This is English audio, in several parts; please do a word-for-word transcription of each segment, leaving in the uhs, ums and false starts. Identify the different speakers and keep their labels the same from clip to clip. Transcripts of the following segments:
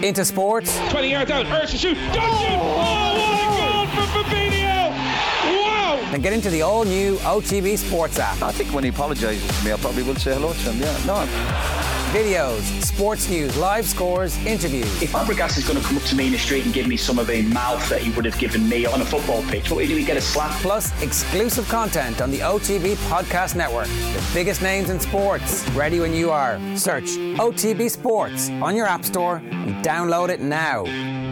Speaker 1: Into sports.
Speaker 2: twenty yards out, Ursa shoot, don't shoot! Oh, what a goal from Fabinho! Wow!
Speaker 1: Then get into the all-new O T B Sports app.
Speaker 3: I think when he apologises to me, I probably will say hello to him, yeah. No.
Speaker 1: Videos, sports news, live scores, interviews.
Speaker 4: If Fabregas is going to come up to me in the street and give me some of the mouth that he would have given me on a football pitch, what do we get a slap?
Speaker 1: Plus exclusive content on the O T B Podcast Network. The biggest names in sports. Ready when you are. Search O T B Sports on your app store and download it now.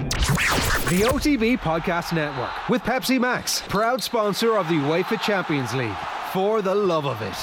Speaker 5: The O T B Podcast Network with Pepsi Max, proud sponsor of the UEFA Champions League. For the love of it.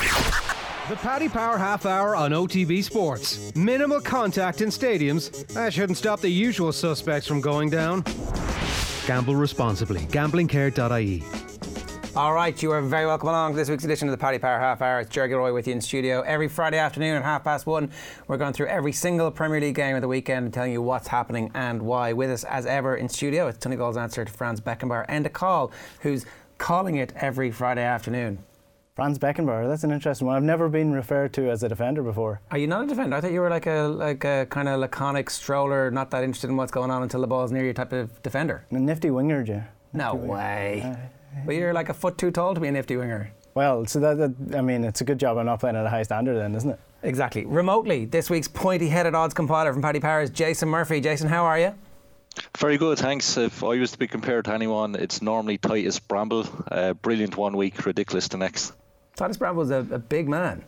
Speaker 5: The Paddy Power Half Hour on O T B Sports. Minimal contact in stadiums. That shouldn't stop the usual suspects from going down. Gamble responsibly. Gambling care dot I E.
Speaker 1: All right, you are very welcome along to this week's edition of the Paddy Power Half Hour. It's Jerry Gilroy with you in studio. Every Friday afternoon at half past one, we're going through every single Premier League game of the weekend and telling you what's happening and why. With us, as ever, in studio, it's Tony Gall's answer to Franz Beckenbauer and a call, who's calling it every Friday afternoon.
Speaker 6: Franz Beckenbauer, that's an interesting one. I've never been referred to as a defender before.
Speaker 1: Are you not a defender? I thought you were like a like a kind of laconic stroller, not that interested in what's going on until the ball's near you type of defender.
Speaker 6: A nifty winger, Jay.
Speaker 1: No
Speaker 6: Nifty
Speaker 1: way.
Speaker 6: winger. Uh,
Speaker 1: But you're like a foot too tall to be a nifty winger.
Speaker 6: Well, so that, that I mean, it's a good job I'm not playing at a high standard then, isn't it?
Speaker 1: Exactly. Remotely, this week's pointy-headed odds compiler from Paddy Power is Jason Murphy. Jason, how are you?
Speaker 3: Very good, thanks. If I was to be compared to anyone, it's normally Titus Bramble. Uh, brilliant one week, ridiculous the next.
Speaker 1: Titus Bramble was a, a big man.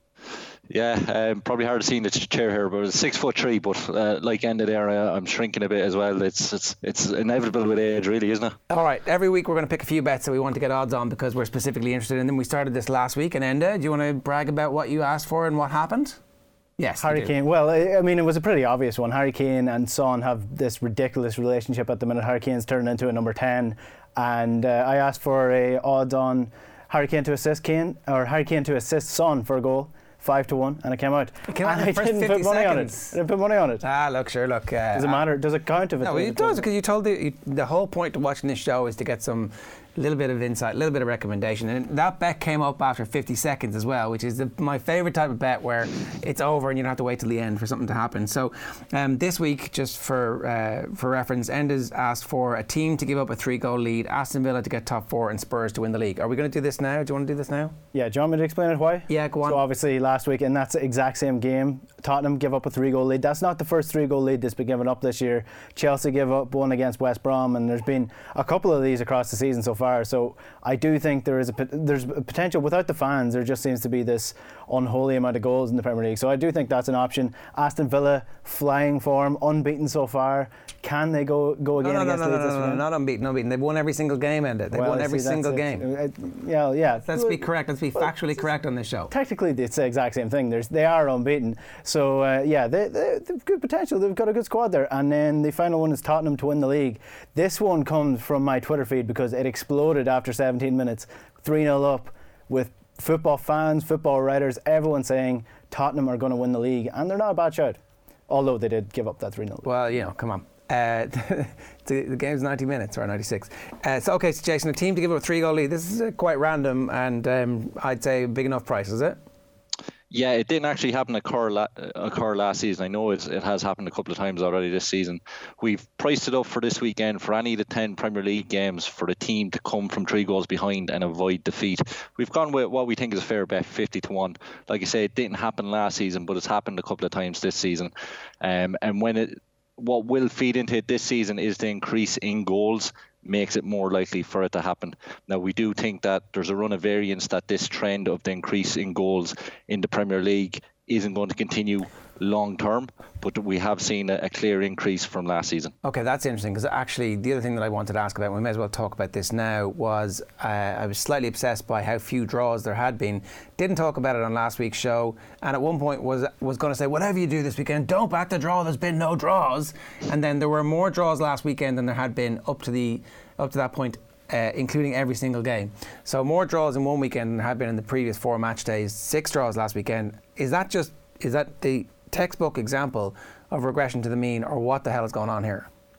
Speaker 3: Yeah, um, probably hard to see in the chair here, but it's six foot three. But uh, like end of there, uh, I'm shrinking a bit as well. It's it's it's inevitable with age, really, isn't it?
Speaker 1: All right. Every week we're going to pick a few bets that we want to get odds on because we're specifically interested in them. We started this last week, and Enda, do you want to brag about what you asked for and what happened? Yes.
Speaker 6: Harry Kane. Well, I mean, it was a pretty obvious one. Harry Kane and Son have this ridiculous relationship at the minute. Harry Kane's turned into a number ten, and uh, I asked for a odds on Harry Kane to assist Kane or Harry Kane to assist Son for a goal. Five to one, and it came out.
Speaker 1: It came out
Speaker 6: and
Speaker 1: in the
Speaker 6: I
Speaker 1: first
Speaker 6: didn't
Speaker 1: fifty
Speaker 6: put money
Speaker 1: seconds.
Speaker 6: on it. I didn't put money on it.
Speaker 1: Ah, look, sure, look. Uh,
Speaker 6: Does it matter? Does it count if it's?
Speaker 1: No, it does, because you told the you, the whole point of watching this show is to get some little bit of insight, a little bit of recommendation, and that bet came up after fifty seconds as well, which is the, my favourite type of bet where it's over and you don't have to wait till the end for something to happen. So um, this week, just for uh, for reference, Enda's asked for a team to give up a three-goal lead, Aston Villa to get top four, and Spurs to win the league. Are we going to do this now? Do you want to do this now?
Speaker 6: Yeah, do you want me to explain it why?
Speaker 1: Yeah, go on.
Speaker 6: So obviously last week, in that exact same game, Tottenham give up a three-goal lead. That's not the first three-goal lead that's been given up this year. Chelsea gave up one against West Brom, and there's been a couple of these across the season so far. So I do think there is a there's a potential. Without the fans, there just seems to be this unholy amount of goals in the Premier League. So I do think that's an option. Aston Villa, flying form, unbeaten so far. Can they go go again
Speaker 1: no, no,
Speaker 6: against
Speaker 1: no, no,
Speaker 6: Leeds
Speaker 1: no,
Speaker 6: this
Speaker 1: no, no,
Speaker 6: weekend?
Speaker 1: not unbeaten, not unbeaten. They've won every single game, and they've
Speaker 6: Well,
Speaker 1: won every
Speaker 6: see, that's
Speaker 1: single
Speaker 6: it.
Speaker 1: game.
Speaker 6: Uh, yeah, yeah.
Speaker 1: Let's be correct. Let's be
Speaker 6: Well,
Speaker 1: factually correct on this show.
Speaker 6: Technically, it's the exact same thing. There's, they are unbeaten. So, uh, yeah, they, they, they've good potential. They've got a good squad there. And then the final one is Tottenham to win the league. This one comes from my Twitter feed because it exploded after seventeen minutes. three nil up with football fans, football writers, everyone saying Tottenham are going to win the league. And they're not a bad shout. Although they did give up that three nil.
Speaker 1: Well, you know, come on. Uh, the, the game's ninety minutes or ninety-six. Uh, so, okay, so Jason, a team to give up a three-goal lead. This is uh, quite random and um, I'd say a big enough price, is it?
Speaker 3: Yeah, it didn't actually happen occur, la- occur last season. I know it's, it has happened a couple of times already this season. We've priced it up for this weekend for any of the ten Premier League games for a team to come from three goals behind and avoid defeat. We've gone with what we think is a fair bet, fifty to one. Like I say, it didn't happen last season, but it's happened a couple of times this season. Um, and when it, what will feed into it this season is the increase in goals, makes it more likely for it to happen. Now, we do think that there's a run of variance that this trend of the increase in goals in the Premier League isn't going to continue long term, but we have seen a, a clear increase from last season.
Speaker 1: Okay, that's interesting, because actually the other thing that I wanted to ask about, we may as well talk about this now, was uh, I was slightly obsessed by how few draws there had been. Didn't talk about it on last week's show, and at one point was was going to say, whatever you do this weekend, don't back the draw, there's been no draws. And then there were more draws last weekend than there had been up to the up to that point, uh, including every single game. So more draws in one weekend than there had been in the previous four match days. Six draws last weekend. Is that just is that the textbook example of regression to the mean, or what the hell is going on here?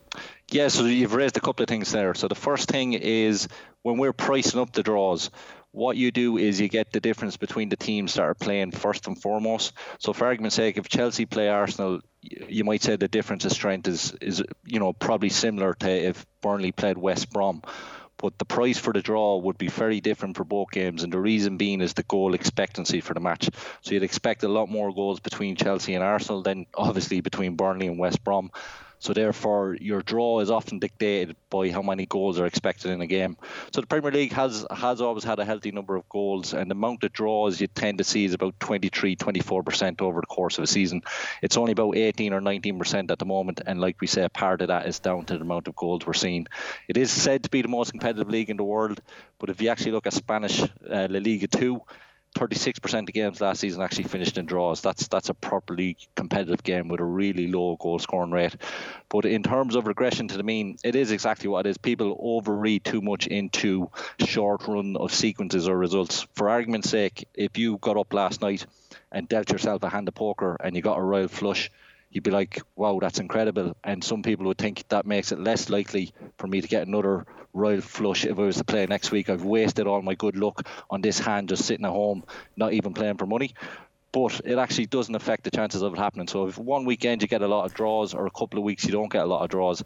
Speaker 3: Yeah, so you've raised a couple of things there. So the first thing is when we're pricing up the draws, what you do is you get the difference between the teams that are playing first and foremost. So for argument's sake, if Chelsea play Arsenal, you might say the difference of strength is, is you know, probably similar to if Burnley played West Brom. But the price for the draw would be very different for both games, and the reason being is the goal expectancy for the match. So you'd expect a lot more goals between Chelsea and Arsenal than obviously between Burnley and West Brom. So therefore, your draw is often dictated by how many goals are expected in a game. So the Premier League has has always had a healthy number of goals, and the amount of draws you tend to see is about twenty-three, twenty-four percent over the course of a season. It's only about eighteen or nineteen percent at the moment, and like we say, a part of that is down to the amount of goals we're seeing. It is said to be the most competitive league in the world, but if you actually look at Spanish uh, La Liga two, thirty-six percent of games last season actually finished in draws. That's that's a properly competitive game with a really low goal scoring rate. But in terms of regression to the mean, it is exactly what it is. People overread too much into short run of sequences or results. For argument's sake, if you got up last night and dealt yourself a hand of poker and you got a royal flush, you'd be like, wow, that's incredible. And some people would think that makes it less likely for me to get another royal flush if I was to play next week. I've wasted all my good luck on this hand just sitting at home, not even playing for money. But it actually doesn't affect the chances of it happening. So if one weekend you get a lot of draws or a couple of weeks you don't get a lot of draws,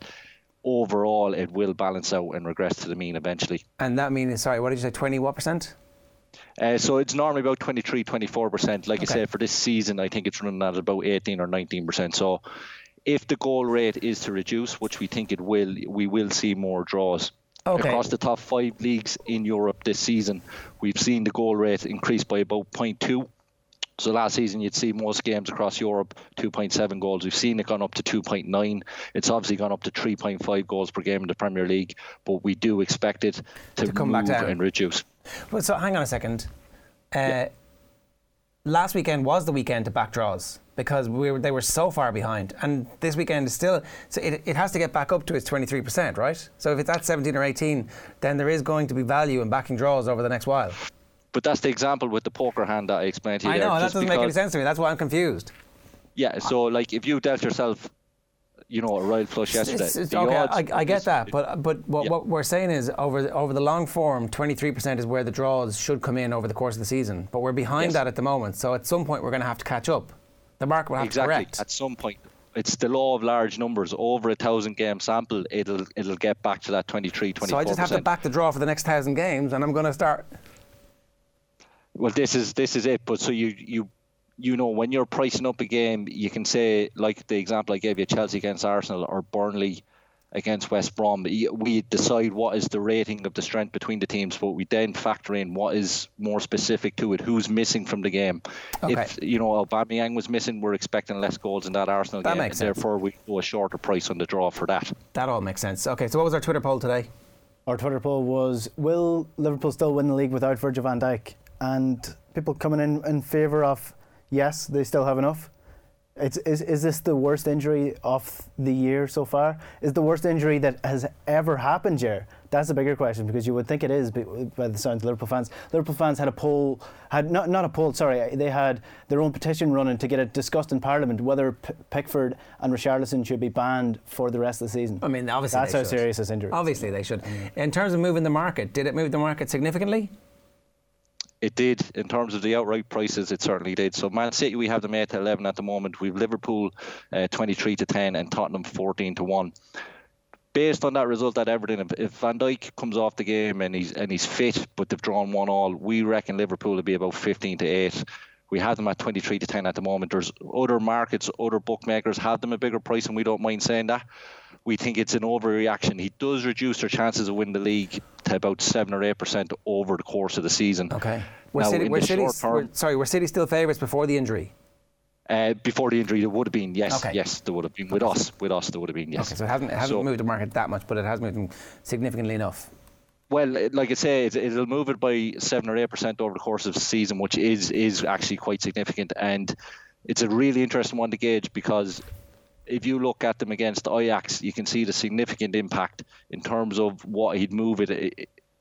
Speaker 3: overall it will balance out and regress to the mean eventually.
Speaker 1: And that means, sorry, what did you say, twenty what percent?
Speaker 3: Uh, so it's normally about twenty-three, twenty-four percent. Like
Speaker 1: Okay.
Speaker 3: I said, for this season, I think it's running at about eighteen or nineteen percent. So if the goal rate is to reduce, which we think it will, we will see more draws.
Speaker 1: Okay.
Speaker 3: Across the top five leagues in Europe this season, we've seen the goal rate increase by about zero point two. So last season, you'd see most games across Europe, two point seven goals. We've seen it gone up to two point nine. It's obviously gone up to three point five goals per game in the Premier League, but we do expect it to,
Speaker 1: To come
Speaker 3: move
Speaker 1: back down.
Speaker 3: and reduce.
Speaker 1: Well, so hang on a second. Uh,
Speaker 3: Yeah.
Speaker 1: Last weekend was the weekend to back draws because we were, they were so far behind, and this weekend is still. So it, it has to get back up to its twenty-three percent, right? So if it's at seventeen or eighteen, then there is going to be value in backing draws over the next while.
Speaker 3: But that's the example with the poker hand that I explained to you
Speaker 1: I
Speaker 3: there.
Speaker 1: know, that
Speaker 3: just
Speaker 1: doesn't make any
Speaker 3: because-
Speaker 1: sense to me. That's why I'm confused.
Speaker 3: Yeah, so like if you dealt yourself, you know, a royal flush yesterday.
Speaker 1: It's- it's-
Speaker 3: the
Speaker 1: okay,
Speaker 3: odds
Speaker 1: I, I
Speaker 3: of
Speaker 1: get
Speaker 3: this-
Speaker 1: that, but but what,
Speaker 3: Yeah.
Speaker 1: what we're saying is over the, over the long form, twenty-three percent is where the draws should come in over the course of the season. But we're behind
Speaker 3: Yes.
Speaker 1: that at the moment, so at some point we're going to have to catch up. The market will have
Speaker 3: Exactly.
Speaker 1: to correct.
Speaker 3: At some point, it's the law of large numbers. Over a thousand game sample, it'll it'll get back to that twenty-three, twenty-four
Speaker 1: So
Speaker 3: percent.
Speaker 1: I just have to back the draw for the next thousand games, and I'm going to start.
Speaker 3: Well, this is this is it. But so you you you know when you're pricing up a game, you can say like the example I gave you, Chelsea against Arsenal or Burnley against West Brom. We decide what is the rating of the strength between the teams, but we then factor in what is more specific to it, who's missing from the game.
Speaker 1: Okay.
Speaker 3: If you know Aubameyang was missing, we're expecting less goals in that Arsenal
Speaker 1: That
Speaker 3: game,
Speaker 1: makes
Speaker 3: and
Speaker 1: sense.
Speaker 3: therefore we go a shorter price on the draw for that.
Speaker 1: That all makes sense. Okay, so what was our Twitter poll today?
Speaker 6: Our Twitter poll was, will Liverpool still win the league without Virgil van Dijk? And people coming in in favour of, yes, they still have enough. It's, is, is this the worst injury of the year so far? Is the worst injury that has ever happened here? That's a bigger question, because you would think it is by by the sound of Liverpool fans. Liverpool fans had a poll, had not not a poll, sorry, they had their own petition running to get it discussed in Parliament whether P- Pickford and Richarlison should be banned for the rest of the season.
Speaker 1: I mean, obviously
Speaker 6: That's
Speaker 1: they
Speaker 6: how
Speaker 1: should.
Speaker 6: serious this injury is.
Speaker 1: Obviously they should. In terms of moving the market, did it move the market significantly?
Speaker 3: It did. In terms of the outright prices, it certainly did. So Man City, we have them eight to eleven at the moment. We've Liverpool uh, twenty-three to ten and Tottenham fourteen to one. Based on that result at Everton, if, if Van Dijk comes off the game and he's and he's fit, but they've drawn one all, we reckon Liverpool will be about fifteen to eight. We have them at twenty-three to ten at the moment. There's other markets, other bookmakers have them a bigger price, and we don't mind saying that. We think it's an overreaction. He does reduce their chances of winning the league to about seven or eight percent over the course of the season.
Speaker 1: Okay. We're
Speaker 3: Now,
Speaker 1: City,
Speaker 3: in
Speaker 1: we're
Speaker 3: the
Speaker 1: City,
Speaker 3: short term-
Speaker 1: we're, sorry, were City still favourites before the injury?
Speaker 3: Uh, before the injury, there would have been, yes,
Speaker 1: Okay.
Speaker 3: yes, there would have been. With us, with us, there would have been, yes.
Speaker 1: Okay, so it hasn't, it hasn't
Speaker 3: So-
Speaker 1: moved the market that much, but it has moved them significantly enough.
Speaker 3: Well, it- like I say, it, it'll move it by seven or eight percent over the course of the season, which is is actually quite significant. And it's a really interesting one to gauge, because if you look at them against Ajax, you can see the significant impact in terms of what he'd move it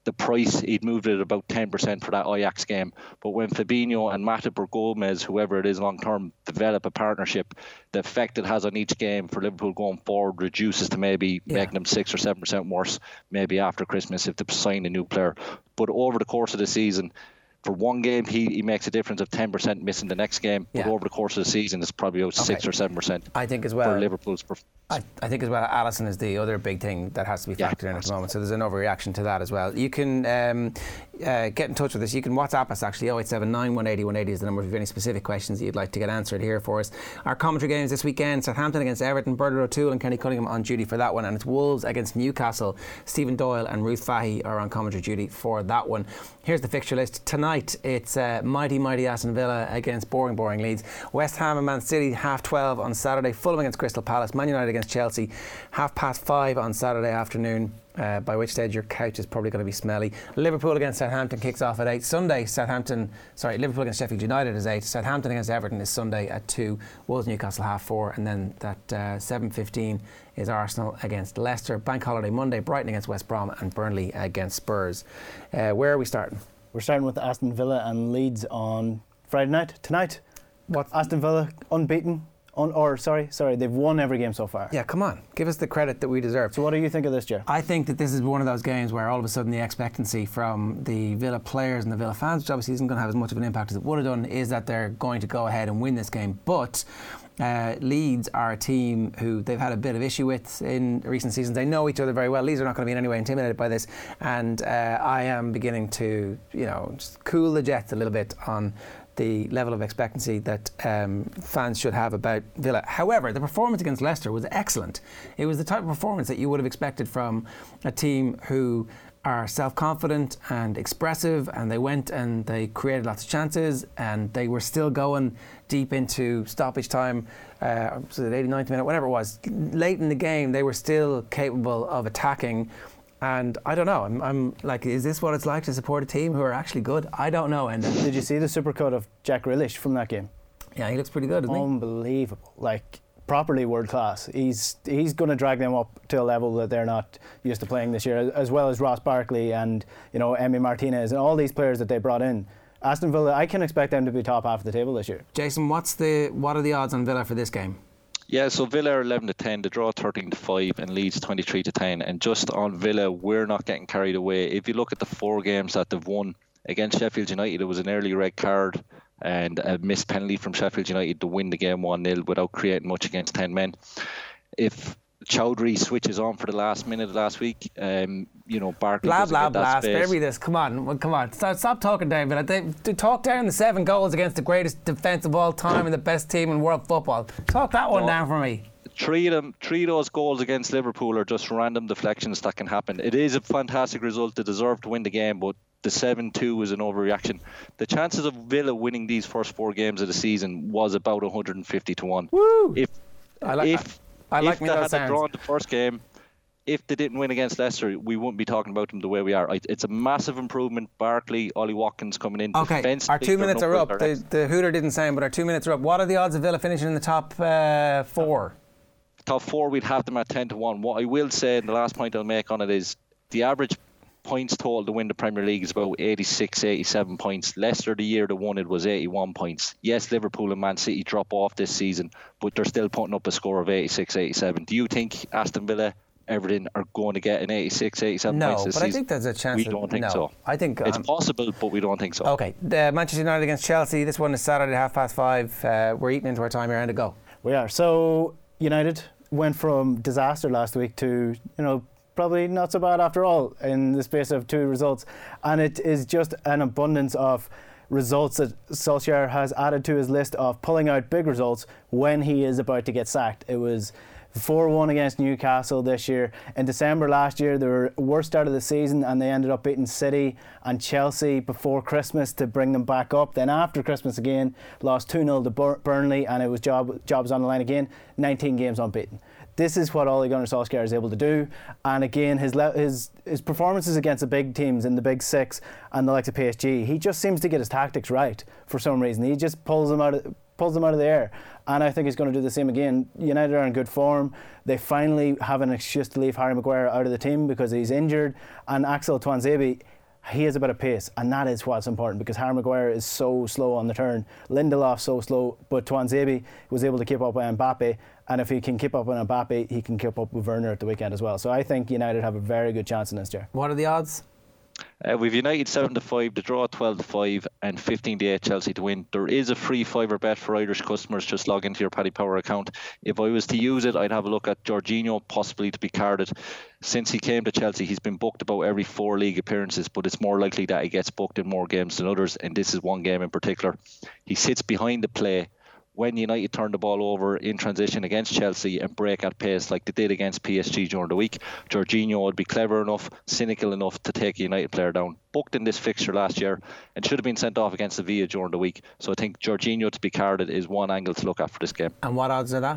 Speaker 3: the price, he'd moved it about ten percent for that Ajax game. But when Fabinho and Matip or Gomez, whoever it is long term, develop a partnership, the effect it has on each game for Liverpool going forward reduces to maybe yeah. making them six or seven percent worse, maybe after Christmas if they sign a new player. But over the course of the season, for one game, he, he makes a difference of ten percent missing the next game. Yeah. But over the course of the season, it's probably about okay. six or seven percent.
Speaker 1: I think as well.
Speaker 3: For Liverpool's performance.
Speaker 1: I, I think as well, Alisson is the other big thing that has to be factored yeah, in at the moment. So there's an overreaction to that as well. You can um, uh, get in touch with us. You can WhatsApp us actually. oh eight seven nine, one eight zero, one eight zero is the number if you have any specific questions that you'd like to get answered here for us. Our commentary games this weekend: Southampton against Everton, Bernard O'Toole and Kenny Cunningham on duty for that one, and it's Wolves against Newcastle. Stephen Doyle and Ruth Fahey are on commentary duty for that one. Here's the fixture list tonight. It's uh, mighty mighty Aston Villa against boring boring Leeds. West Ham and Man City half twelve on Saturday. Fulham against Crystal Palace. Man United against Chelsea half past five on Saturday afternoon, uh, by which stage your couch is probably going to be smelly. Liverpool against Southampton kicks off at eight. Sunday, Southampton, sorry, Liverpool against Sheffield United is eight. Southampton against Everton is Sunday at two. Wolves Newcastle half four, and then that uh, seven fifteen is Arsenal against Leicester. Bank holiday Monday, Brighton against West Brom and Burnley against Spurs. Uh, where are we starting?
Speaker 6: We're starting with Aston Villa and Leeds on Friday night. Tonight, what? Aston Villa unbeaten. On, or sorry, sorry, they've won every game so far.
Speaker 1: Yeah, come on, give us the credit that we deserve.
Speaker 6: So what do you think of this, Joe?
Speaker 1: I think that this is one of those games where all of a sudden the expectancy from the Villa players and the Villa fans, which obviously isn't going to have as much of an impact as it would have done, is that they're going to go ahead and win this game. But uh, Leeds are a team who they've had a bit of issue with in recent seasons. They know each other very well. Leeds are not going to be in any way intimidated by this, and uh, I am beginning to, you know, just cool the jets a little bit on the level of expectancy that um, fans should have about Villa. However, the performance against Leicester was excellent. It was the type of performance that you would have expected from a team who are self-confident and expressive, and they went and they created lots of chances, and they were still going deep into stoppage time, uh, so the eighty-ninth minute, whatever it was. Late in the game, they were still capable of attacking. And I don't know, I'm, I'm like, is this what it's like to support a team who are actually good? I don't know. And
Speaker 6: did you see the supercut of Jack Grealish from that game?
Speaker 1: Yeah, he looks pretty good, doesn't he?
Speaker 6: Unbelievable. Like, properly world class. He's he's going to drag them up to a level that they're not used to playing this year, as well as Ross Barkley and, you know, Emi Martinez and all these players that they brought in. Aston Villa, I can expect them to be top half of the table this year.
Speaker 1: Jason, what's the what are the odds on Villa for this game?
Speaker 3: Yeah, so Villa are eleven to ten, the draw thirteen to five, and Leeds twenty-three to ten. And just on Villa, we're not getting carried away. If you look at the four games that they've won against Sheffield United, it was an early red card and a missed penalty from Sheffield United to win the game one nil without creating much against ten men. If Chowdhury switches on for the last minute last week, um, you know, Barkley
Speaker 1: blah
Speaker 3: doesn't
Speaker 1: blah
Speaker 3: get that
Speaker 1: blah.
Speaker 3: space.
Speaker 1: Spare me this. Come on, well, come on. Stop, stop talking down, but they, they talk down the seven goals against the greatest defence of all time and the best team in world football. Talk that one no. down for me.
Speaker 3: Three of them, three of those goals against Liverpool are just random deflections that can happen. It is a fantastic result. They deserve to win the game, but the seven two was an overreaction. The chances of Villa winning these first four games of the season was about one hundred fifty to one.
Speaker 1: Woo!
Speaker 3: If
Speaker 1: I like,
Speaker 3: if,
Speaker 1: I like
Speaker 3: if
Speaker 1: me
Speaker 3: they
Speaker 1: those
Speaker 3: had drawn the first game, if they didn't win against Leicester, we wouldn't be talking about them the way we are. It's a massive improvement. Barkley, Ollie Watkins coming in.
Speaker 1: Okay, our two minutes are up. The, the Hooter didn't say, but our two minutes are up. What are the odds of Villa finishing in the top uh, four?
Speaker 3: Top four, we'd have them at ten to one. What I will say, and the last point I'll make on it is the average points total to win the Premier League is about eighty-six, eighty-seven points. Leicester, the year they won it, was eighty-one points. Yes, Liverpool and Man City drop off this season, but they're still putting up a score of eighty-six, eighty-seven. Do you think Aston Villa, Everton are going to get an eighty-six, eighty-seven
Speaker 1: no,
Speaker 3: points this
Speaker 1: but
Speaker 3: season?
Speaker 1: I think there's a chance.
Speaker 3: We
Speaker 1: that,
Speaker 3: don't think
Speaker 1: no,
Speaker 3: so.
Speaker 1: I think
Speaker 3: it's
Speaker 1: um,
Speaker 3: possible, but we don't think so.
Speaker 1: Okay, the Manchester United against Chelsea. This one is Saturday, half past five. Uh, we're eating into our time here, and to go.
Speaker 6: We are. So United went from disaster last week to, you know, probably not so bad after all in the space of two results, and it is just an abundance of results that Solskjaer has added to his list of pulling out big results when he is about to get sacked. It was four one against Newcastle this year. In December last year, they were worst start of the season, and they ended up beating City and Chelsea before Christmas to bring them back up. Then after Christmas again, lost two nil to Bur- Burnley, and it was job jobs on the line again. nineteen games unbeaten. This is what Ole Gunnar Solskjaer is able to do, and again, his le- his his performances against the big teams in the big six and the likes of P S G, he just seems to get his tactics right for some reason. He just pulls them out of, pulls them out of the air. And I think he's going to do the same again. United are in good form. They finally have an excuse to leave Harry Maguire out of the team because he's injured. And Axel Tuanzebe, he has a bit of pace, and that is what's important because Harry Maguire is so slow on the turn. Lindelof so slow, but Tuanzebe was able to keep up with Mbappe, and if he can keep up with Mbappe, he can keep up with Werner at the weekend as well. So I think United have a very good chance in this year.
Speaker 1: What are the odds?
Speaker 3: Uh, we've United seven to five, the draw twelve to five, and fifteen to eight Chelsea to win. There is a free fiver bet for Irish customers. Just log into your Paddy Power account. If I was to use it, I'd have a look at Jorginho possibly to be carded. Since he came to Chelsea, he's been booked about every four league appearances, but it's more likely that he gets booked in more games than others, and this is one game in particular. He sits behind the play. When United turn the ball over in transition against Chelsea and break at pace like they did against P S G during the week, Jorginho would be clever enough, cynical enough to take a United player down. Booked in this fixture last year and should have been sent off against Sevilla during the week. So I think Jorginho to be carded is one angle to look at for this game.
Speaker 1: And what odds are that?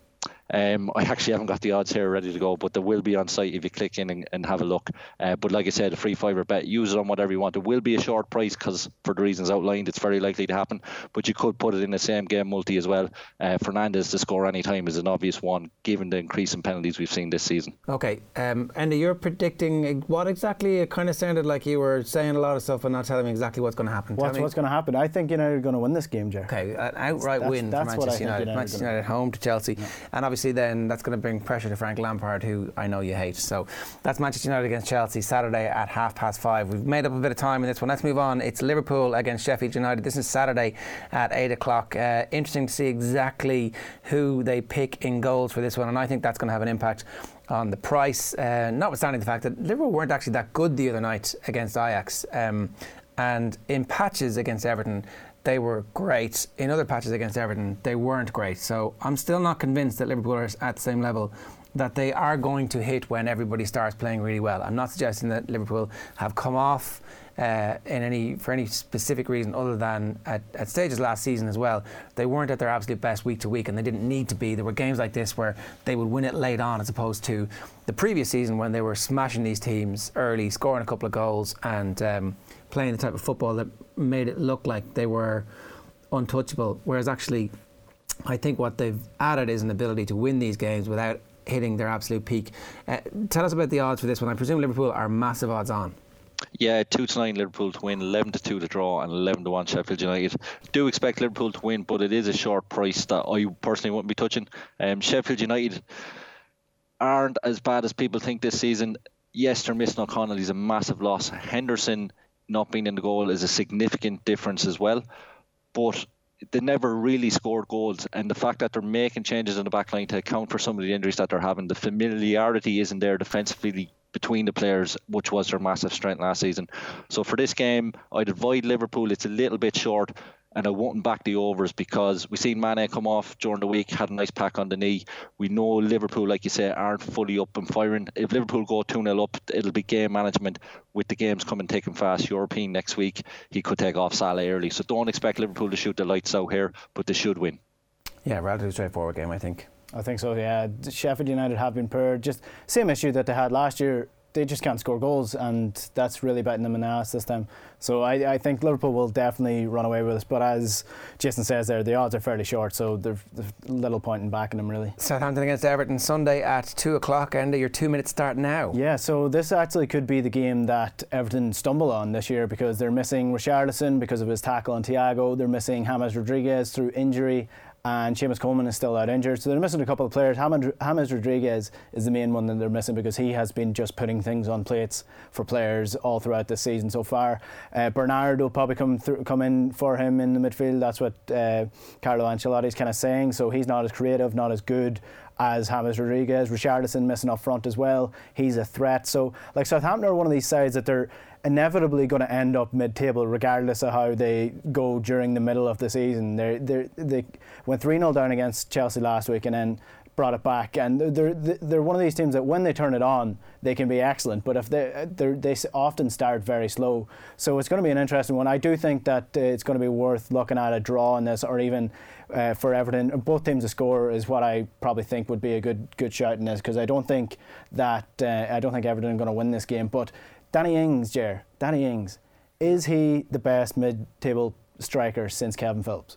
Speaker 3: Um, I actually haven't got the odds here ready to go, but they will be on site if you click in and, and have a look. Uh, but like I said, a free fiver bet, use it on whatever you want. It will be a short price because for the reasons outlined, it's very likely to happen. But you could put it in the same game multi as well. Uh, Fernandes to score any time is an obvious one, given the increase in penalties we've seen this season.
Speaker 1: Okay, um, Enda, you're predicting what exactly? It kind of sounded like you were saying a lot of stuff and not telling me exactly what's going to happen.
Speaker 6: What's, what's going to happen? I think United are going to win this game, Jerry.
Speaker 1: Okay, an outright
Speaker 6: that's,
Speaker 1: win
Speaker 6: that's
Speaker 1: for Manchester United.
Speaker 6: United
Speaker 1: Manchester United home to Chelsea. Yeah. And obviously then that's going to bring pressure to Frank Lampard, who I know you hate. So that's Manchester United against Chelsea Saturday at half past five. We've made up a bit of time in this one. Let's move on. It's Liverpool against Sheffield United. This is Saturday at eight o'clock. Uh, interesting to see exactly who they pick in goals for this one, and I think that's going to have an impact on the price, uh, notwithstanding the fact that Liverpool weren't actually that good the other night against Ajax, um, and in patches against Everton they were great. In other patches against Everton, they weren't great. So I'm still not convinced that Liverpool are at the same level that they are going to hit when everybody starts playing really well. I'm not suggesting that Liverpool have come off uh, in any for any specific reason other than at, at stages last season as well. They weren't at their absolute best week to week, and they didn't need to be. There were games like this where they would win it late on, as opposed to the previous season when they were smashing these teams early, scoring a couple of goals and um, playing the type of football that made it look like they were untouchable. Whereas actually, I think what they've added is an ability to win these games without hitting their absolute peak. Uh, tell us about the odds for this one. I presume Liverpool are massive odds on.
Speaker 3: Yeah, two to nine Liverpool to win, eleven to two to draw, and eleven to one Sheffield United. Do expect Liverpool to win, but it is a short price that I personally wouldn't be touching. Um, Sheffield United aren't as bad as people think this season. Yes, they're missing O'Connell. He's a massive loss. Henderson not being in the goal is a significant difference as well. But they never really scored goals, and the fact that they're making changes in the back line to account for some of the injuries that they're having, the familiarity isn't there defensively between the players, which was their massive strength last season. So for this game, I'd avoid Liverpool. It's a little bit short, and I won't back the overs because we've seen Mane come off during the week, had a nice pack on the knee. We know Liverpool, like you say, aren't fully up and firing. If Liverpool go two nil up, it'll be game management. With the games coming thick and fast, European next week, he could take off Salah early. So don't expect Liverpool to shoot the lights out here, but they should win.
Speaker 1: Yeah, relatively straightforward game, I think.
Speaker 6: I think so, yeah. Sheffield United have been poor. Just same issue that they had last year. They just can't score goals, and that's really biting them in the ass this time. So I, I think Liverpool will definitely run away with it. But as Jason says there, the odds are fairly short, so there's little point in backing them, really.
Speaker 1: Southampton against Everton Sunday at two o'clock. Enda, your two minutes start now.
Speaker 6: Yeah, so this actually could be the game that Everton stumble on this year because they're missing Richarlison because of his tackle on Thiago. They're missing James Rodriguez through injury, and Seamus Coleman is still out injured, so they're missing a couple of players. James Rodriguez is the main one that they're missing because he has been just putting things on plates for players all throughout this season so far. Uh, Bernard will probably come through, come in for him in the midfield. That's what uh, Carlo Ancelotti's kind of saying. So he's not as creative, not as good as James Rodriguez. Richarlison missing up front as well. He's a threat. So like Southampton are one of these sides that they're inevitably going to end up mid-table regardless of how they go during the middle of the season. They're, they're, they went three nil down against Chelsea last week and then brought it back, and they're they're one of these teams that when they turn it on they can be excellent, but if they they often start very slow. So it's going to be an interesting one. I do think that uh, it's going to be worth looking at a draw in this, or even uh, for Everton both teams to score is what I probably think would be a good good shout in this, because I don't think that uh, I don't think Everton are going to win this game. But Danny Ings, Ger, Danny Ings, is he the best mid-table striker since Kevin Phillips?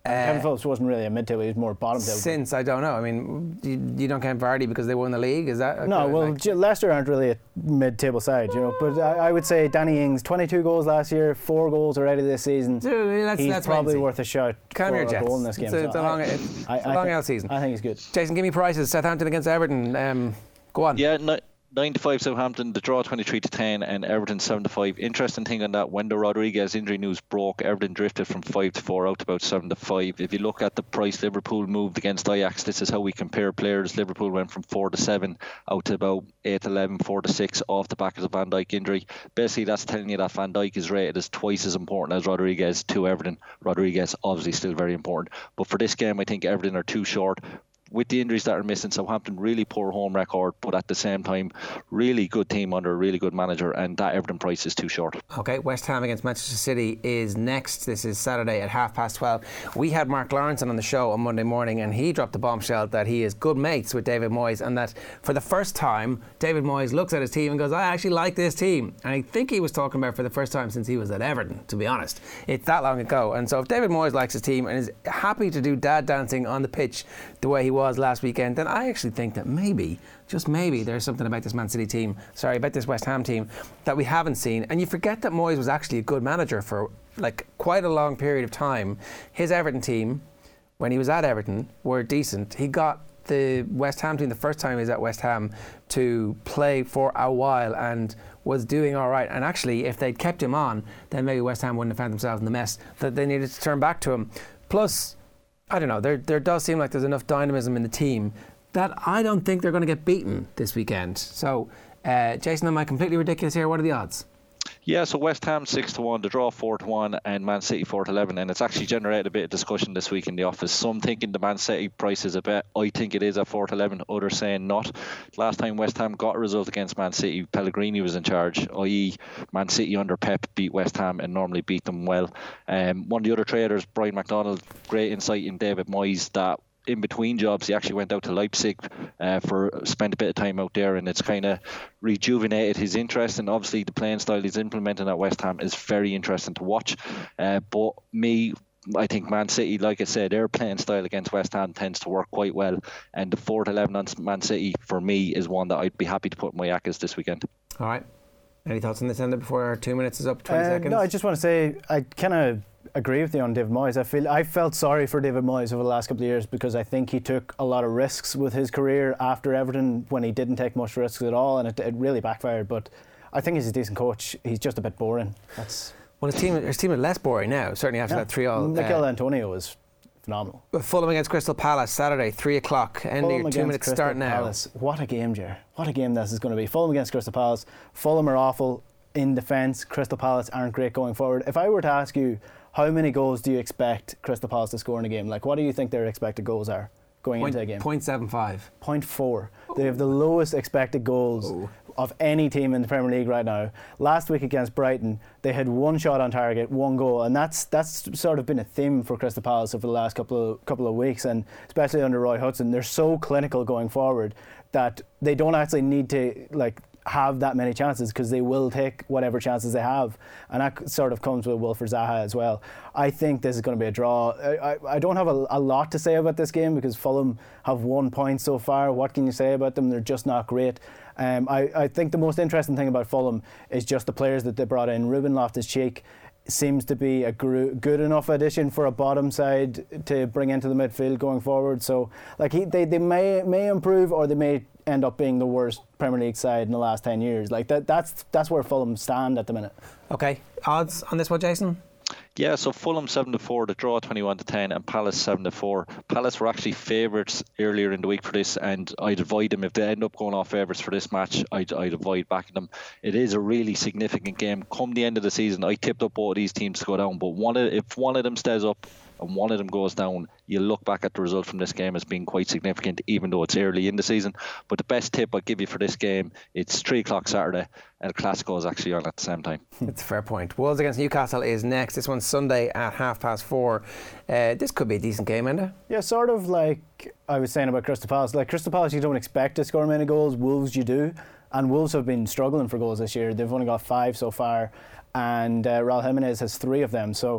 Speaker 1: Uh,
Speaker 6: Kevin Phillips wasn't really a mid-table; he was more bottom-table.
Speaker 1: Since I don't know. I mean, you, you don't count Vardy because they won the league. Is that
Speaker 6: no?
Speaker 1: Okay,
Speaker 6: Well,
Speaker 1: like,
Speaker 6: G- Leicester aren't really a mid-table side, you know. But I, I would say Danny Ings, twenty-two goals last year, four goals already this season.
Speaker 1: Dude, that's,
Speaker 6: he's
Speaker 1: that's
Speaker 6: probably worth a shot
Speaker 1: Calm
Speaker 6: for
Speaker 1: your
Speaker 6: a
Speaker 1: jets.
Speaker 6: goal in this game.
Speaker 1: It's a,
Speaker 6: So
Speaker 1: it's a
Speaker 6: I-
Speaker 1: long, it's
Speaker 6: I,
Speaker 1: a
Speaker 6: I
Speaker 1: long
Speaker 6: thi-
Speaker 1: L season.
Speaker 6: I think he's good.
Speaker 1: Jason, give me prices. Southampton against Everton. Um, go on.
Speaker 3: Yeah, no, nine to five Southampton, the draw twenty-three to ten, and Everton seven to five. Interesting thing on that, when the Rodriguez injury news broke, Everton drifted from five to four out to about seven to five. If you look at the price Liverpool moved against Ajax, this is how we compare players. Liverpool went from four to seven out to about eight to eleven, four to six off the back of the Van Dijk injury. Basically, that's telling you that Van Dijk is rated as twice as important as Rodriguez to Everton. Rodriguez obviously still very important, but for this game, I think Everton are too short. With the injuries that are missing, Southampton really poor home record, but at the same time, really good team under a really good manager, and that Everton price is too short.
Speaker 1: Okay, West Ham against Manchester City is next. This is Saturday at half past twelve. We had Mark Lawrenson on the show on Monday morning, and he dropped the bombshell that he is good mates with David Moyes, and that for the first time, David Moyes looks at his team and goes, I actually like this team. And I think he was talking about for the first time since he was at Everton, to be honest. It's that long ago. And so if David Moyes likes his team and is happy to do dad dancing on the pitch the way he was last weekend, then I actually think that maybe, just maybe, there's something about this Man City team, sorry, about this West Ham team that we haven't seen. And you forget that Moyes was actually a good manager for like quite a long period of time. His Everton team, when he was at Everton, were decent. He got the West Ham team the first time he was at West Ham to play for a while and was doing all right. And actually, if they'd kept him on, then maybe West Ham wouldn't have found themselves in the mess that they needed to turn back to him. Plus, I don't know, there there does seem like there's enough dynamism in the team that I don't think they're going to get beaten this weekend. So, uh, Jason, am I completely ridiculous here? What are the odds?
Speaker 3: Yeah, so West Ham six to one, the draw four to one, and Man City four to eleven, and it's actually generated a bit of discussion this week in the office. Some thinking the Man City price is a bet. I think it is at four to eleven. Others saying not. Last time West Ham got a result against Man City, Pellegrini was in charge. that is, Man City under Pep beat West Ham and normally beat them well. Um, one of the other traders, Brian McDonald, great insight in David Moyes that in between jobs, he actually went out to Leipzig uh, for spent a bit of time out there, and it's kind of rejuvenated his interest. And obviously, the playing style he's implementing at West Ham is very interesting to watch. Uh, but me, I think Man City, like I said, their playing style against West Ham tends to work quite well. And the four to eleven on Man City for me is one that I'd be happy to put in my Yakas this weekend.
Speaker 1: All right. Any thoughts on this, Enda, before our two minutes is up? twenty
Speaker 6: Uh,
Speaker 1: seconds.
Speaker 6: no, I just want to say I kind of agree with you on David Moyes. I feel I felt sorry for David Moyes over the last couple of years because I think he took a lot of risks with his career after Everton when he didn't take much risks at all, and it, it really backfired. But I think he's a decent coach. He's just a bit boring. That's
Speaker 1: well, his team, his team is less boring now, certainly after
Speaker 6: yeah.
Speaker 1: that three all.
Speaker 6: Mikel
Speaker 1: uh,
Speaker 6: Antonio was phenomenal.
Speaker 1: Fulham against Crystal Palace, Saturday, three o'clock. End of your two minutes
Speaker 6: Crystal
Speaker 1: start now.
Speaker 6: Palace. What a game, Jer. What a game this is going to be. Fulham against Crystal Palace. Fulham are awful in defence. Crystal Palace aren't great going forward. If I were to ask you, how many goals do you expect Crystal Palace to score in a game? Like, what do you think their expected goals are going
Speaker 1: Point,
Speaker 6: into a game?
Speaker 1: point seven five.
Speaker 6: point four. They have the lowest expected goals
Speaker 1: Oh.
Speaker 6: of any team in the Premier League right now. Last week against Brighton, they had one shot on target, one goal, and that's that's sort of been a theme for Crystal Palace over the last couple of couple of weeks, and especially under Roy Hodgson. They're so clinical going forward that they don't actually need to like have that many chances because they will take whatever chances they have, and that sort of comes with Wilfried Zaha as well. I think this is going to be a draw. I, I, I don't have a, a lot to say about this game because Fulham have one point so far. What can you say about them? They're just not great. Um, I, I think the most interesting thing about Fulham is just the players that they brought in. Ruben Loftus-Cheek seems to be a gr- good enough addition for a bottom side to bring into the midfield going forward. So, like he, they, they may may improve or they may end up being the worst Premier League side in the last ten years. Like that, that's that's where Fulham stand at the minute.
Speaker 1: Okay, odds on this one, Jason?
Speaker 3: Yeah, so Fulham seven to four, the draw twenty-one to ten, and Palace seven to four. Palace were actually favourites earlier in the week for this, and I'd avoid them if they end up going off favourites for this match. I'd, I'd avoid backing them. It is a really significant game. Come the end of the season, I tipped up both of these teams to go down, but one of, if one of them stays up and one of them goes down, you look back at the result from this game as being quite significant, even though it's early in the season. But the best tip I'd give you for this game, it's three o'clock Saturday, and the Clasico is actually on at the same time.
Speaker 1: It's a fair point. Wolves against Newcastle is next. This one's Sunday at half past four. Uh, this could be a decent game, Enda.
Speaker 6: Yeah, sort of like I was saying about Crystal Palace. Like Crystal Palace, you don't expect to score many goals. Wolves, you do. And Wolves have been struggling for goals this year. They've only got five so far, and uh, Raul Jimenez has three of them. So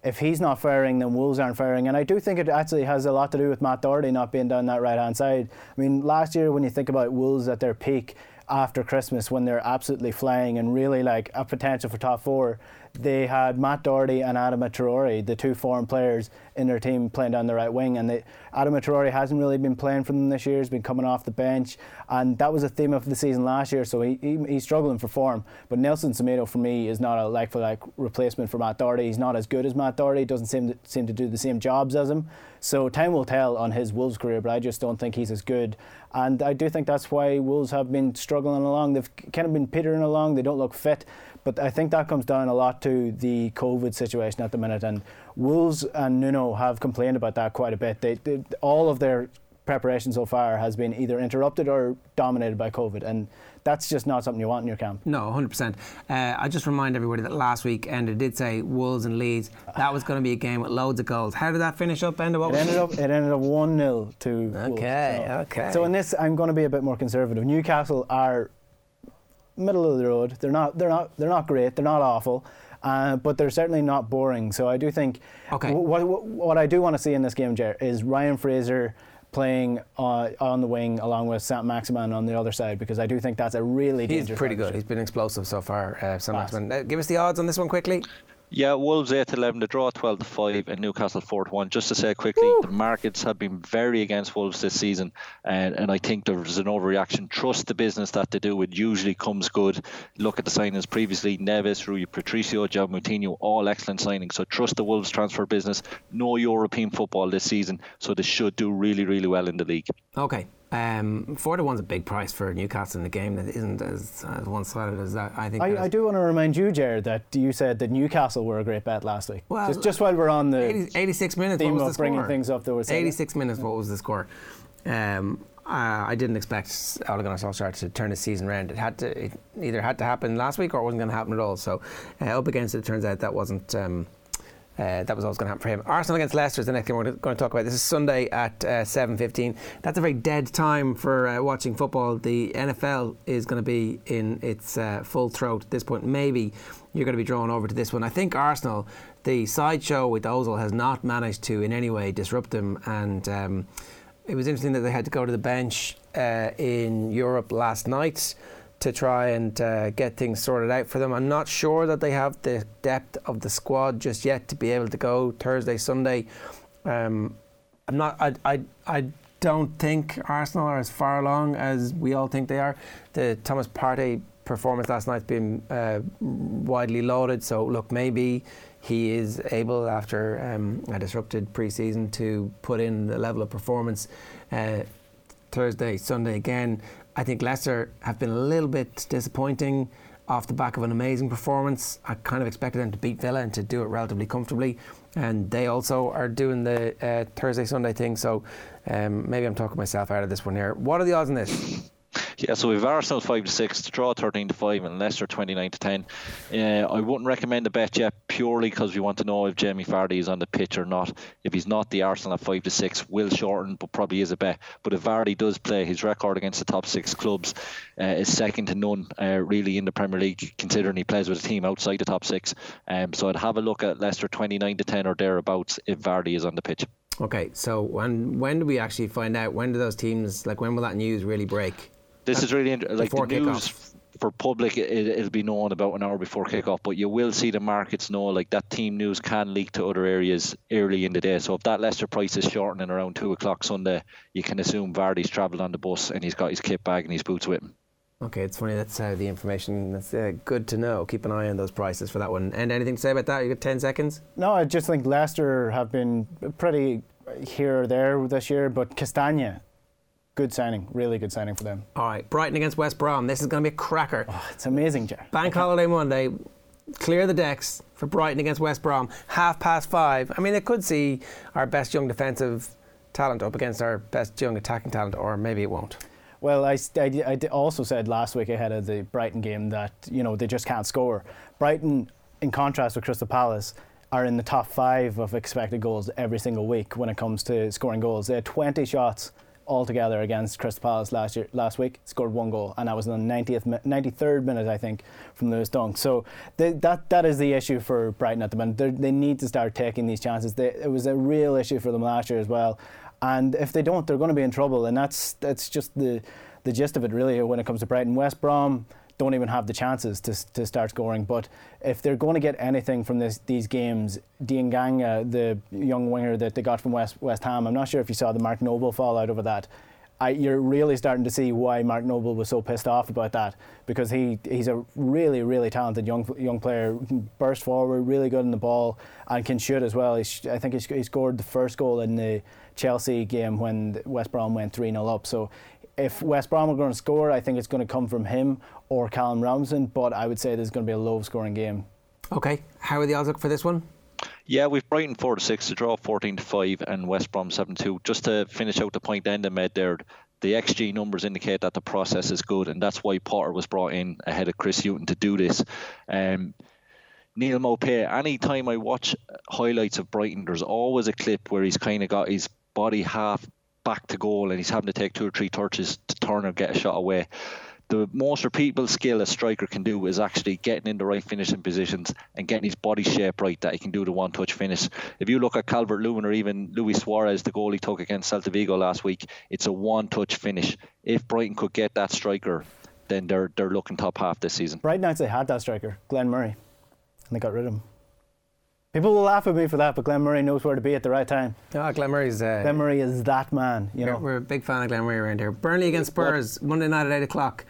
Speaker 6: if he's not firing, then Wolves aren't firing. And I do think it actually has a lot to do with Matt Doherty not being down that right-hand side. I mean, last year when you think about Wolves at their peak after Christmas, when they're absolutely flying and really like a potential for top four, they had Matt Doherty and Adama Traore, the two foreign players in their team, playing down the right wing. And they, Adama Traore hasn't really been playing for them this year. He's been coming off the bench, and that was a theme of the season last year. So he, he he's struggling for form. But Nelson Semedo for me is not a like for like replacement for Matt Doherty. He's not as good as Matt Doherty. Doesn't seem to, seem to do the same jobs as him. So time will tell on his Wolves career, but I just don't think he's as good. And I do think that's why Wolves have been struggling along. They've kind of been petering along. They don't look fit. But I think that comes down a lot to the COVID situation at the minute. And Wolves and Nuno have complained about that quite a bit. They, they, all of their preparation so far has been either interrupted or dominated by COVID. And that's just not something you want in your camp.
Speaker 1: No, one hundred percent. Uh, I just remind everybody that last week ended, did say Wolves and Leeds. That was going to be a game with loads of goals. How did that finish up, Enda? What
Speaker 6: it, ended up, it ended up one nil to
Speaker 1: Okay,
Speaker 6: Wolves. So,
Speaker 1: okay.
Speaker 6: So in this, I'm going to be a bit more conservative. Newcastle are middle of the road. They're not. They're not. They're not great. They're not awful, uh, but they're certainly not boring. So I do think.
Speaker 1: Okay.
Speaker 6: W- what, what what I do want to see in this game, Ger, is Ryan Fraser playing uh, on the wing along with Saint-Maximin on the other side, because I do think that's a really
Speaker 1: He's
Speaker 6: dangerous.
Speaker 1: pretty good.
Speaker 6: partnership.
Speaker 1: He's been explosive so far, uh, Saint-Maximin. Uh, give us the odds on this one quickly.
Speaker 3: Yeah, Wolves eight to eleven, the draw twelve to five, and Newcastle four to one. Just to say quickly, Woo! The markets have been very against Wolves this season, and, and I think there's an overreaction. Trust the business that they do. It usually comes good. Look at the signings previously: Neves, Rui Patricio, João Moutinho, all excellent signings. So trust the Wolves transfer business. No European football this season, so they should do really, really well in the league.
Speaker 1: Okay. Um, four to one's a big price for Newcastle in a game that isn't as, as one-sided as that. I think.
Speaker 6: I, I do want to remind you, Jared, that you said that Newcastle were a great bet last week.
Speaker 1: Well,
Speaker 6: just, just while we're on the
Speaker 1: eighty, eighty-six minutes.
Speaker 6: theme
Speaker 1: what was
Speaker 6: of
Speaker 1: the
Speaker 6: bringing
Speaker 1: score?
Speaker 6: things up, there was
Speaker 1: eighty-six minutes. What was the score? Um, uh, I didn't expect Ole Gunnar Solskjaer to turn the season around. It had to. It either had to happen last week or it wasn't going to happen at all. So uh, up against it, it turns out that wasn't. Um, Uh, that was always going to happen for him. Arsenal against Leicester is the next game we're going to talk about. This is Sunday at uh, seven fifteen. That's a very dead time for uh, watching football. The N F L is going to be in its uh, full throat at this point. Maybe you're going to be drawn over to this one. I think Arsenal, the sideshow with Ozil, has not managed to in any way disrupt them. And um, it was interesting that they had to go to the bench uh, in Europe last night to try and uh, get things sorted out for them. I'm not sure that they have the depth of the squad just yet to be able to go Thursday, Sunday. Um, I'm not. I, I. I don't think Arsenal are as far along as we all think they are. The Thomas Partey performance last night's been uh, widely lauded. So look, maybe he is able, after um, a disrupted pre-season, to put in the level of performance uh, Thursday, Sunday again. I think Leicester have been a little bit disappointing off the back of an amazing performance. I kind of expected them to beat Villa and to do it relatively comfortably, and they also are doing the uh, Thursday, Sunday thing, so um, maybe I'm talking myself out of this one here. What are the odds on this?
Speaker 3: Yeah, so we've Arsenal five to six, to draw thirteen to five, and Leicester twenty-nine to ten. Uh, I wouldn't recommend a bet yet, purely because we want to know if Jamie Vardy is on the pitch or not. If he's not, the Arsenal at five to six will shorten, but probably is a bet. But if Vardy does play, his record against the top six clubs uh, is second to none, uh, really, in the Premier League, considering he plays with a team outside the top six. Um, so I'd have a look at Leicester twenty-nine to ten or thereabouts if Vardy is on the pitch.
Speaker 1: Okay, so when when do we actually find out? When do those teams, like, when will that news really break?
Speaker 3: This is really interesting. Like, the news
Speaker 1: kickoff.
Speaker 3: For public, it, it'll be known about an hour before kickoff, but you will see the markets know, like, that team news can leak to other areas early in the day. So if that Leicester price is shortening around two o'clock Sunday, you can assume Vardy's travelled on the bus and he's got his kit bag and his boots with him.
Speaker 1: Okay, it's funny, that's uh, the information. That's uh, good to know. Keep an eye on those prices for that one. And anything to say about that? You got ten seconds?
Speaker 6: No, I just think Leicester have been pretty here or there this year, but Castagna, good signing, really good signing for them.
Speaker 1: All right, Brighton against West Brom. This is going to be a cracker.
Speaker 6: Oh, it's amazing, Jack.
Speaker 1: Bank holiday Monday. Clear the decks for Brighton against West Brom. Half past five. I mean, it could see our best young defensive talent up against our best young attacking talent, or maybe it won't.
Speaker 6: Well, I, I, I also said last week ahead of the Brighton game that, you know, they just can't score. Brighton, in contrast with Crystal Palace, are in the top five of expected goals every single week when it comes to scoring goals. They had twenty shots altogether against Crystal Palace last year, last week. Scored one goal, and that was in the ninetieth, ninety-third minute, I think, from Lewis Dunk. So they, that that is the issue for Brighton at the minute. They're, they need to start taking these chances. They, it was a real issue for them last year as well, and if they don't, they're going to be in trouble. And that's that's just the the gist of it, really, when it comes to Brighton. West Brom don't even have the chances to to start scoring. But if they're going to get anything from this these games, Dianganga, the young winger that they got from West West Ham, I'm not sure if you saw the Mark Noble fallout over that. I, you're really starting to see why Mark Noble was so pissed off about that, because he he's a really really talented young young player, can burst forward, really good in the ball, and can shoot as well. He sh- I think he, he scored the first goal in the Chelsea game when West Brom went three nil up. So if West Brom are going to score, I think it's going to come from him or Callum Robinson, but I would say there's going to be a low scoring game.
Speaker 1: Okay, how are the odds look for this one?
Speaker 3: Yeah, we've Brighton four to six to draw, fourteen to five, and West Brom seven two. Just to finish out the point Enda made there, the X G numbers indicate that the process is good, and that's why Potter was brought in ahead of Chris Hughton to do this. Um, Neil Maupay, any time I watch highlights of Brighton, there's always a clip where he's kind of got his body half back to goal and he's having to take two or three touches to turn or get a shot away. The most repeatable skill a striker can do is actually getting in the right finishing positions and getting his body shape right, that he can do the one-touch finish. If you look at Calvert-Lewin or even Luis Suarez, the goal he took against Celta Vigo last week, it's a one-touch finish. If Brighton could get that striker, then they're they're looking top half this season.
Speaker 6: Brighton actually had that striker, Glenn Murray, and they got rid of him. People will laugh at me for that, but Glenn Murray knows where to be at the right time.
Speaker 1: Oh, Glenn Murray's... Uh,
Speaker 6: Glenn Murray is that man, you know.
Speaker 1: We're, we're a big fan of Glenn Murray around here. Burnley against Spurs, Monday night at eight o'clock.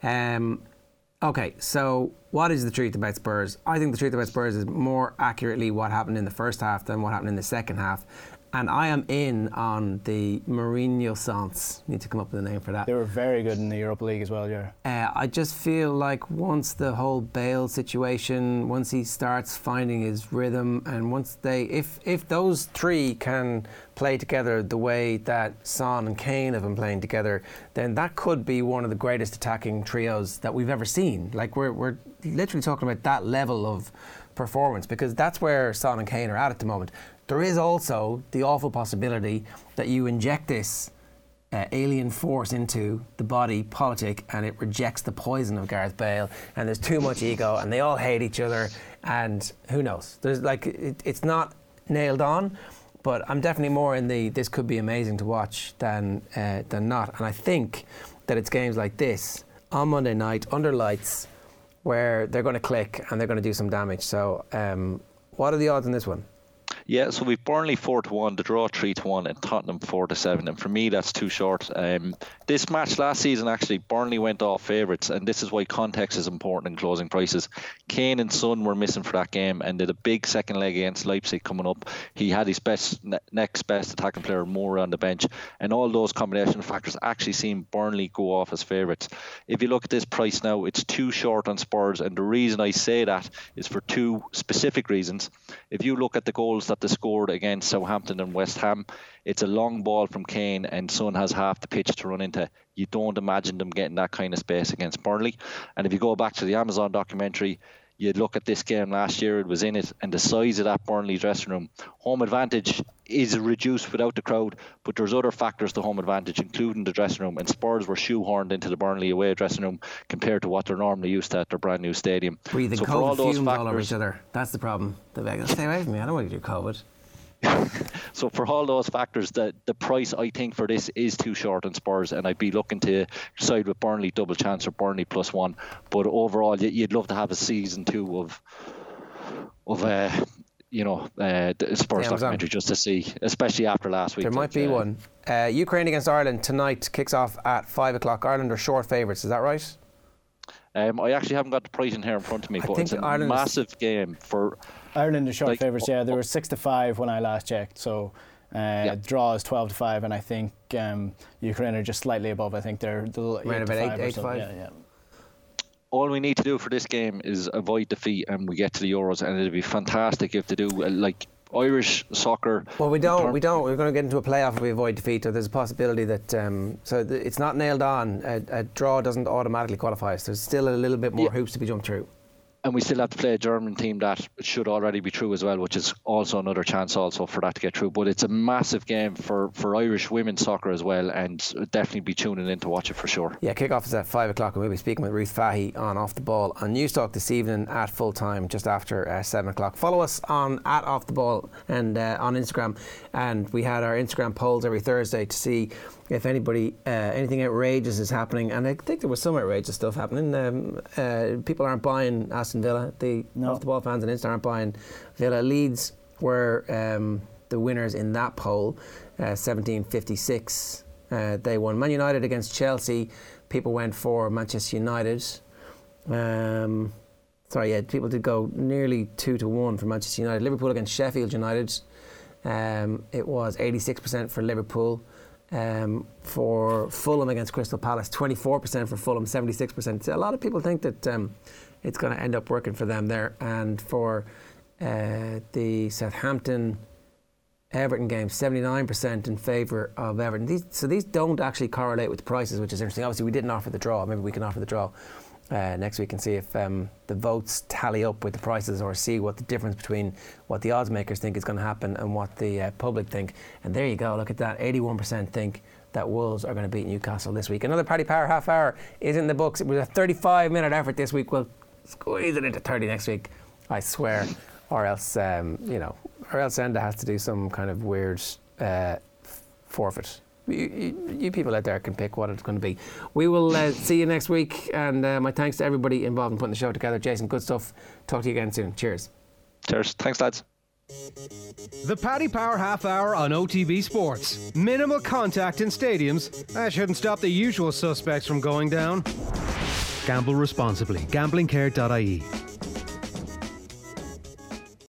Speaker 1: Um, okay, so what is the truth about Spurs? I think the truth about Spurs is more accurately what happened in the first half than what happened in the second half. And I am in on the Mourinho Sans. Need to come up with a name for that.
Speaker 6: They were very good in the Europa League as well, yeah.
Speaker 1: Uh, I just feel like once the whole Bale situation, once he starts finding his rhythm, and once they, if if those three can play together the way that Son and Kane have been playing together, then that could be one of the greatest attacking trios that we've ever seen. Like we're we're literally talking about that level of performance, because that's where Son and Kane are at at the moment. There is also the awful possibility that you inject this uh, alien force into the body politic and it rejects the poison of Gareth Bale, and there's too much ego and they all hate each other, and who knows. There's like it, it's not nailed on, but I'm definitely more in the this could be amazing to watch than uh, than not. And I think that it's games like this on Monday night under lights where they're going to click and they're going to do some damage. So um, what are the odds on this one?
Speaker 3: Yeah, so we've Burnley four to one, the draw three to one, and Tottenham four to seven. And for me, that's too short. Um, this match last season, actually, Burnley went off favourites, and this is why context is important in closing prices. Kane and Son were missing for that game, and did a big second leg against Leipzig coming up. He had his best ne- next best attacking player, Moore, on the bench, and all those combination of factors actually seen Burnley go off as favourites. If you look at this price now, it's too short on Spurs, and the reason I say that is for two specific reasons. If you look at the goals that they scored against Southampton and West Ham, it's a long ball from Kane and Son has half the pitch to run into. You don't imagine them getting that kind of space against Burnley. And if you go back to the Amazon documentary, you'd look at this game last year, it was in it, and the size of that Burnley dressing room. Home advantage is reduced without the crowd, but there's other factors to home advantage, including the dressing room, and Spurs were shoehorned into the Burnley away dressing room compared to what they're normally used to at their brand new stadium.
Speaker 1: Breathing
Speaker 3: so
Speaker 1: COVID fumes
Speaker 3: factors,
Speaker 1: all over each other. That's the problem. They're like, stay away from me, I don't want to do COVID.
Speaker 3: So for all those factors, the, the price I think for this is too short on Spurs, and I'd be looking to side with Burnley double chance or Burnley plus one. But overall, you'd love to have a season two of of uh, you know uh, the Spurs documentary just to see, especially after last week.
Speaker 1: There might be uh, one. Uh, Ukraine against Ireland tonight kicks off at five o'clock. Ireland are short favourites. Is that right?
Speaker 3: Um, I actually haven't got the price in here in front of me,
Speaker 1: I
Speaker 3: but it's a
Speaker 1: Ireland
Speaker 3: massive is... game for.
Speaker 6: Ireland are short
Speaker 3: like,
Speaker 6: favourites, yeah. They were six to five when I last checked, so uh,
Speaker 3: yeah.
Speaker 6: draw is twelve to five, and I think um, Ukraine are just slightly above. I think they're
Speaker 1: around about eight, eight to five.
Speaker 6: Yeah, yeah.
Speaker 3: All we need to do for this game is avoid defeat, and we get to the Euros, and it'd be fantastic if they do uh, like Irish soccer.
Speaker 1: Well, we don't. We don't. We're going to get into a playoff if we avoid defeat. So there's a possibility that. Um, so th- it's not nailed on. A, a draw doesn't automatically qualify us. There's still a little bit more yeah. hoops to be jumped through.
Speaker 3: And we still have to play a German team that should already be through as well, which is also another chance also for that to get through. But it's a massive game for, for Irish women's soccer as well, and definitely be tuning in to watch it for sure.
Speaker 1: Yeah, kick-off is at five o'clock, and we'll be speaking with Ruth Fahey on Off the Ball on Newstalk this evening at full time, just after uh, seven o'clock. Follow us on at Off the Ball and uh, on Instagram, and we had our Instagram polls every Thursday to see if anybody, uh, anything outrageous is happening, and I think there was some outrageous stuff happening. Um, uh, people aren't buying Aston Villa. The
Speaker 6: no.
Speaker 1: Off the Ball fans on Insta aren't buying Villa. Leeds were um, the winners in that poll, uh, seventeen fifty-six. Uh, they won. Man United against Chelsea. People went for Manchester United. Um, sorry, yeah, people did go nearly two to one for Manchester United. Liverpool against Sheffield United. Um, it was eighty-six percent for Liverpool. Um, for Fulham against Crystal Palace, twenty-four percent for Fulham, seventy-six percent. So a lot of people think that um, it's going to end up working for them there. And for uh, the Southampton Everton game, seventy-nine percent in favour of Everton. These, so these don't actually correlate with the prices, which is interesting. Obviously, we didn't offer the draw. Maybe we can offer the draw uh, next week and see if um, the votes tally up with the prices, or see what the difference between what the odds makers think is going to happen and what the uh, public think. And there you go, look at that. eighty-one percent think that Wolves are going to beat Newcastle this week. Another Paddy Power half hour is in the books. It was a thirty-five minute effort this week. We'll squeeze it into thirty next week, I swear. Or else, um, you know, or else Enda has to do some kind of weird uh, forfeit. You, you, you people out there can pick what it's going to be. We will uh, see you next week, and uh, my thanks to everybody involved in putting the show together. Jason, good stuff. Talk to you again soon. Cheers.
Speaker 3: Cheers. Thanks, lads.
Speaker 5: The Paddy Power Half Hour on O T B Sports. Minimal contact in stadiums. That shouldn't stop the usual suspects from going down. Gamble responsibly. Gambling care dot I E.